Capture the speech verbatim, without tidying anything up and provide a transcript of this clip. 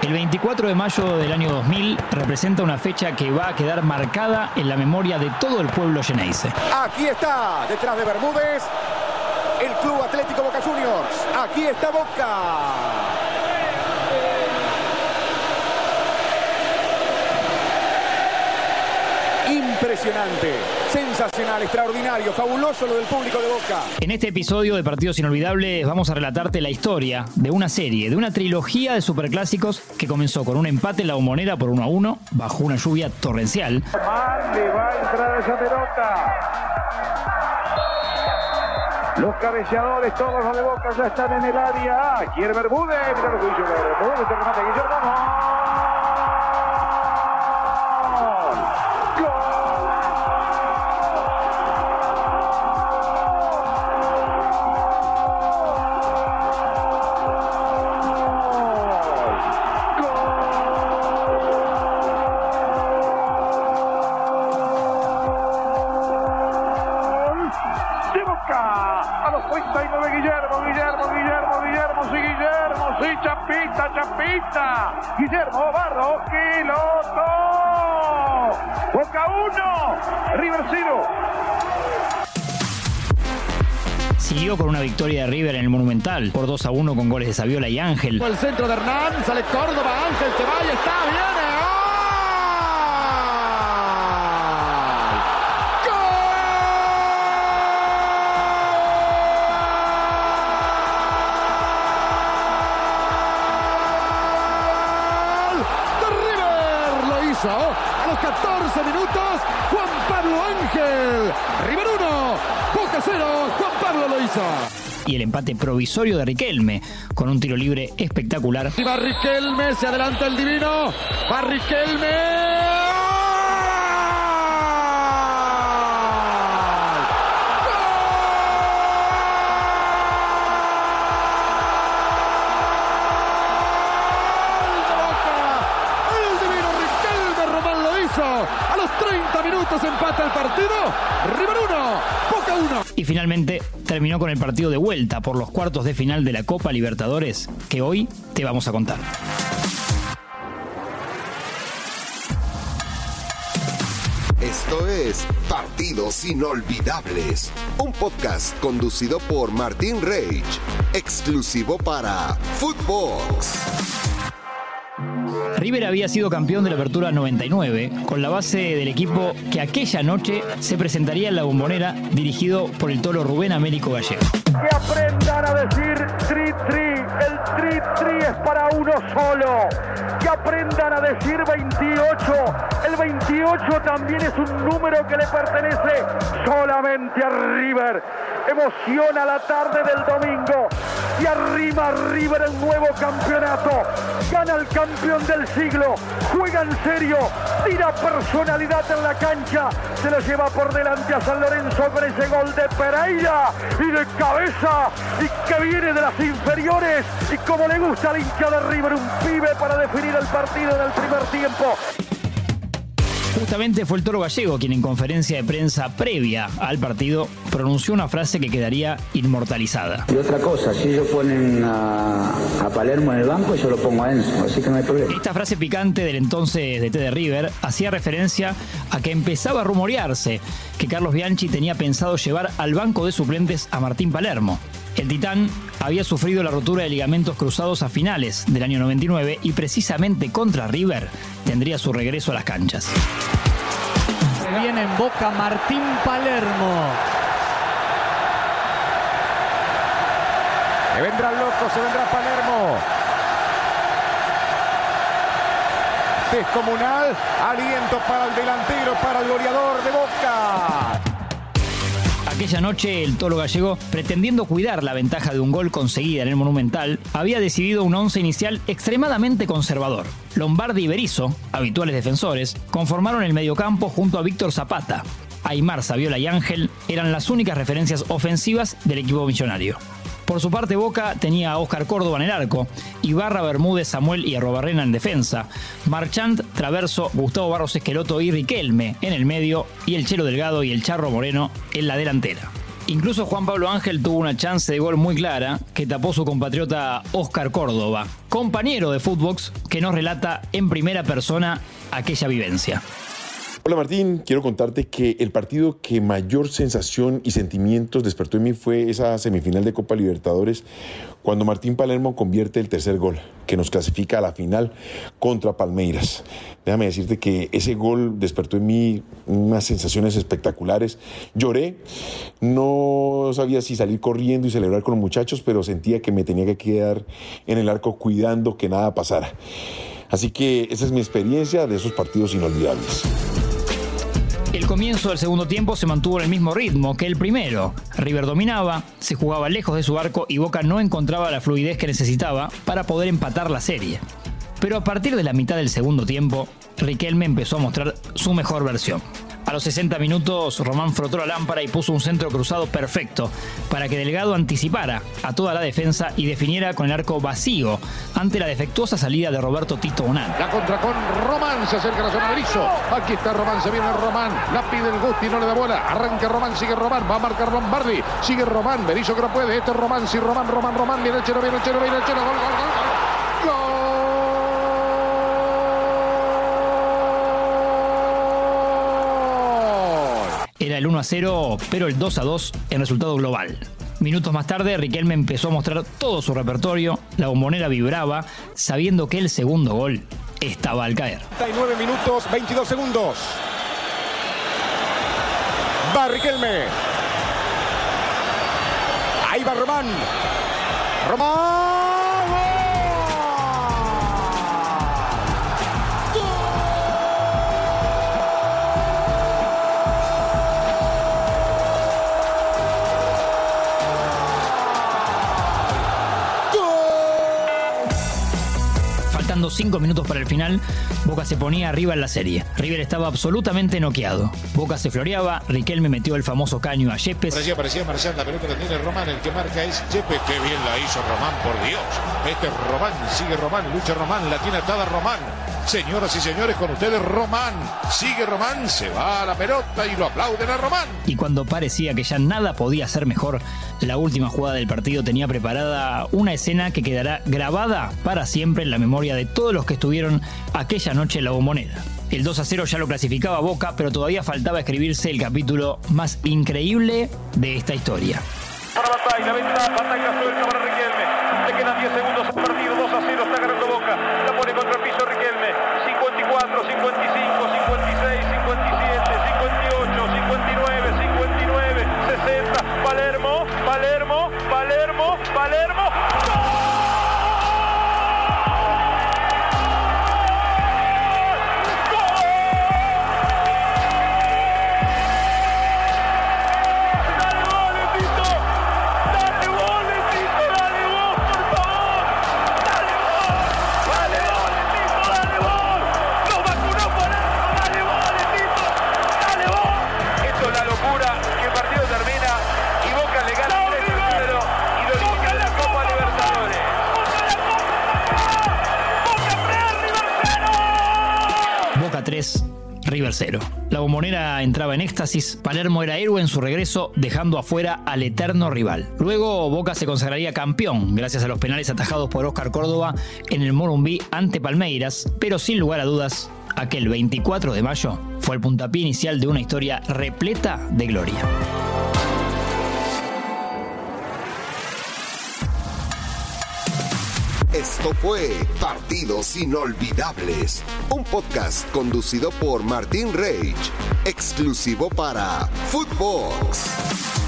El veinticuatro de mayo del año dos mil representa una fecha que va a quedar marcada en la memoria de todo el pueblo xeneize. Aquí está, detrás de Bermúdez, el Club Atlético Boca Juniors. Aquí está Boca. Impresionante, sensacional, extraordinario, fabuloso lo del público de Boca. En este episodio de Partidos Inolvidables vamos a relatarte la historia de una serie, de una trilogía de superclásicos que comenzó con un empate en la Bombonera por uno a uno bajo una lluvia torrencial. Mal le va a entrar esa pelota. Los cabeceadores, todos los de Boca ya están en el área. Quiere Bermúdez, mira lo que hizo Bermúdez, te remata Guillermo. A los treinta y nueve Guillermo, Guillermo, Guillermo, Guillermo, sí, Guillermo, sí, Chapita, Chapita, Guillermo Barro, Quiloto, Boca uno, River cero. Siguió con una victoria de River en el Monumental por dos a uno con goles de Saviola y Ángel. El centro de Hernán, sale Córdoba, Ángel se va y está bien. A los catorce minutos, Juan Pablo Ángel. River uno, Boca cero, Juan Pablo lo hizo. Y el empate provisorio de Riquelme, con un tiro libre espectacular. Y va Riquelme, se adelanta el divino. Va Riquelme. A los treinta minutos empata el partido. River uno, Boca uno. Y finalmente terminó con el partido de vuelta por los cuartos de final de la Copa Libertadores, que hoy te vamos a contar. Esto es Partidos Inolvidables, un podcast conducido por Martín Reich, exclusivo para Footbox. River había sido campeón de la Apertura noventa y nueve, con la base del equipo que aquella noche se presentaría en la Bombonera, dirigido por el toro Rubén Américo Gallego. Que aprendan a decir tri tri, el tri tri es para uno solo. Que aprendan a decir veintiocho, el veintiocho también es un número que le pertenece solamente a River. Emociona la tarde del domingo y arrima River el nuevo campeonato. Gana el campeón del siglo, juega en serio, tira personalidad en la cancha, se lo lleva por delante a San Lorenzo con ese gol de Pereira y de cabeza y que viene de las inferiores y como le gusta al hincha de River, un pibe para definir el partido en el primer tiempo. Justamente fue el toro Gallego quien en conferencia de prensa previa al partido pronunció una frase que quedaría inmortalizada. Y otra cosa, si ellos ponen a, a Palermo en el banco, yo lo pongo a Enzo, así que no hay problema. Esta frase picante del entonces D T de River hacía referencia a que empezaba a rumorearse que Carlos Bianchi tenía pensado llevar al banco de suplentes a Martín Palermo. El titán había sufrido la rotura de ligamentos cruzados a finales del año noventa y nueve y precisamente contra River tendría su regreso a las canchas. Se viene en Boca Martín Palermo. Se vendrá el loco, se vendrá Palermo. Descomunal, aliento para el delantero, para el goleador de Boca. Aquella noche el toro Gallego, pretendiendo cuidar la ventaja de un gol conseguida en el Monumental, había decidido un once inicial extremadamente conservador. Lombardi y Berizzo, habituales defensores, conformaron el mediocampo junto a Víctor Zapata. Aymar, Saviola y Ángel eran las únicas referencias ofensivas del equipo millonario. Por su parte, Boca tenía a Óscar Córdoba en el arco, Ibarra, Bermúdez, Samuel y Arrobarrena en defensa, Marchand, Traverso, Gustavo Barros Esqueloto y Riquelme en el medio y el Chelo Delgado y el Charro Moreno en la delantera. Incluso Juan Pablo Ángel tuvo una chance de gol muy clara que tapó su compatriota Óscar Córdoba, compañero de Footbox, que nos relata en primera persona aquella vivencia. Hola Martín, quiero contarte que el partido que mayor sensación y sentimientos despertó en mí fue esa semifinal de Copa Libertadores cuando Martín Palermo convierte el tercer gol que nos clasifica a la final contra Palmeiras. Déjame decirte que ese gol despertó en mí unas sensaciones espectaculares. Lloré, no sabía si salir corriendo y celebrar con los muchachos, pero sentía que me tenía que quedar en el arco cuidando que nada pasara. Así que esa es mi experiencia de esos partidos inolvidables. El comienzo del segundo tiempo se mantuvo en el mismo ritmo que el primero. River dominaba, se jugaba lejos de su arco y Boca no encontraba la fluidez que necesitaba para poder empatar la serie. Pero a partir de la mitad del segundo tiempo, Riquelme empezó a mostrar su mejor versión. A los sesenta minutos, Román frotó la lámpara y puso un centro cruzado perfecto para que Delgado anticipara a toda la defensa y definiera con el arco vacío ante la defectuosa salida de Roberto Tito Bonán. La contra con Román, se acerca a la zona de Berizzo. Aquí está Román, se viene Román. La pide el Gusti, no le da bola. Arranca Román, sigue Román, va a marcar Lombardi. Sigue Román, Berizzo que no puede. Este es Román, sí, Román, Román, Román. Viene el Chero, viene el Chero, viene el Chero. Gol, gol, gol, gol. ¡Gol! Era el uno a cero, pero el dos a dos en resultado global. Minutos más tarde, Riquelme empezó a mostrar todo su repertorio, la bombonera vibraba, sabiendo que el segundo gol estaba al caer. treinta y nueve minutos, veintidós segundos. Va Riquelme. Ahí va Román. Román. Faltando cinco minutos para el final, Boca se ponía arriba en la serie. River estaba absolutamente noqueado. Boca se floreaba, Riquelme metió el famoso caño a Yepes. Parecía, parecía Marcial, la pelota la tiene Román, el que marca es Yepes. Qué bien la hizo Román, por Dios. Este es Román, sigue Román, lucha Román, la tiene atada Román. Señoras y señores, con ustedes Román. Sigue Román, se va a la pelota y lo aplauden a Román. Y cuando parecía que ya nada podía ser mejor, la última jugada del partido tenía preparada una escena que quedará grabada para siempre en la memoria de todos los que estuvieron aquella noche en la Bombonera. El dos a cero ya lo clasificaba a Boca, pero todavía faltaba escribirse el capítulo más increíble de esta historia. Para Batalla, ventaja, ataca suelta para Riquelme. Le quedan diez segundos al partido, dos a cero, está ganando Boca. La pone contra el piso Riquelme. cincuenta y cuatro, cincuenta y cinco, cincuenta y seis, cincuenta y siete, cincuenta y ocho, cincuenta y nueve, cincuenta y nueve, sesenta. Palermo, Palermo, Palermo, Palermo. tres, River cero. La Bombonera entraba en éxtasis, Palermo era héroe en su regreso, dejando afuera al eterno rival. Luego Boca se consagraría campeón, gracias a los penales atajados por Óscar Córdoba en el Morumbi ante Palmeiras, pero sin lugar a dudas, aquel veinticuatro de mayo fue el puntapié inicial de una historia repleta de gloria. Esto fue Partidos Inolvidables, un podcast conducido por Martín Reich, exclusivo para Footbox.